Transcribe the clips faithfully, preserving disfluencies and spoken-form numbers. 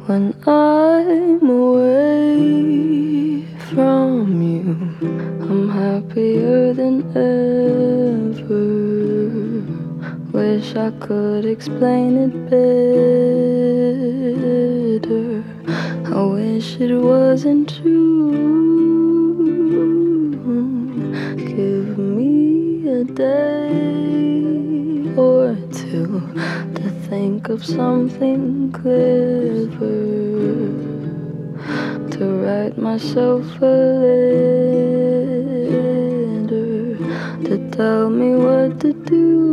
when I'm away from you. I'm happier than ever. Wish I could explain it better. I wish it wasn't true. Give me a day or two to think of something clever, to write myself a letter, to tell me what to do.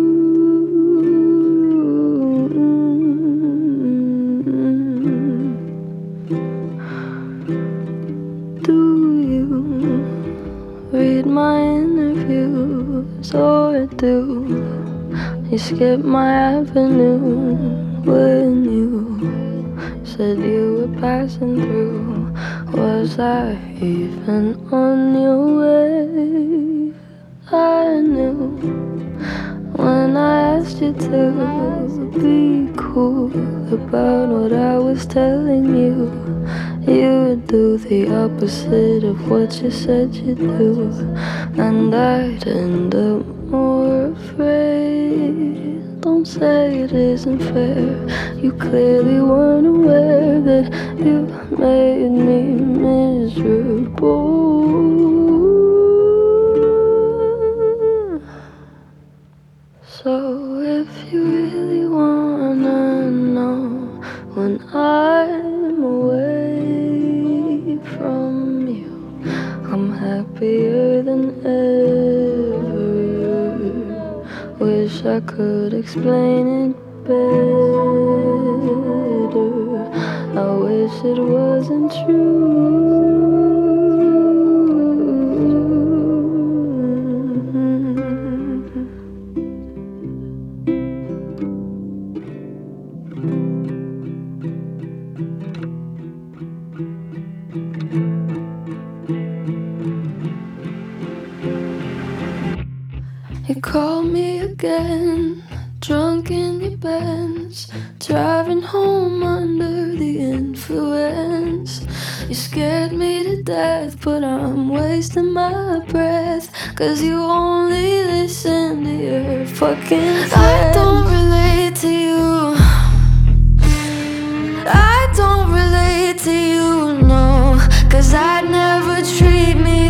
Do you read my interviews, or do you skip my avenue when you said you were passing through? Was I even on your way? I knew when I asked you to be cool about what I was telling you, you would do the opposite of what you said you'd do, and I'd end up more afraid. Don't say it isn't fair. You clearly weren't aware that you made me miserable. So if you really wanna know when I'm away from you, I'm happier than ever. Wish I could explain it better. I wish it wasn't true. You called me again, drunk in your Benz, driving home under the influence. You scared me to death, but I'm wasting my breath, 'cause you only listen to your fucking friends. I don't relate to you, I don't relate to you, no, 'cause I'd never treat me